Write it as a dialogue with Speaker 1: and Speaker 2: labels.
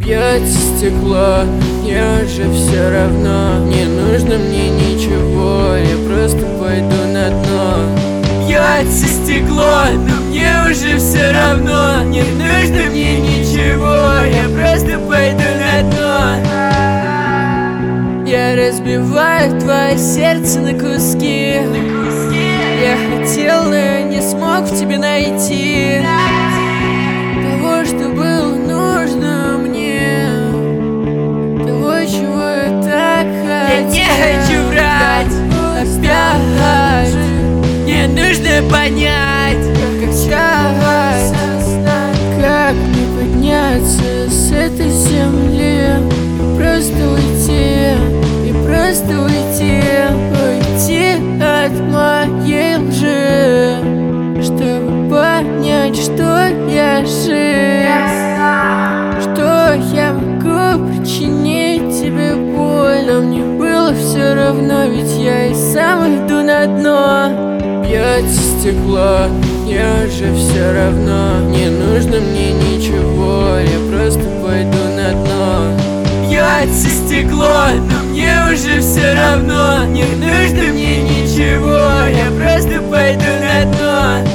Speaker 1: Бьется стекло, мне уже все равно. Не нужно мне ничего, я просто пойду на дно. Бьется стекло, но мне уже все равно. Не нужно мне ничего, я просто пойду на дно. Я разбиваю твое сердце на куски. Я хотел, но я не смог в тебе найти того, что было нужно мне, того, чего я так хотел. Я не хочу врать опять. Мне нужно понять, как мне подняться с этой земли. Просто уйти, и просто уйти, уйти от моей лжи, чтобы понять, что я жив, что я могу причинить тебе боль. Но мне было все равно, ведь я и сам иду на дно. Бьется стекло, мне уже все равно. Не нужно мне ничего, я просто пойду на дно. Бьется стекло, но мне уже все равно. Не нужно мне ничего, я просто пойду на дно.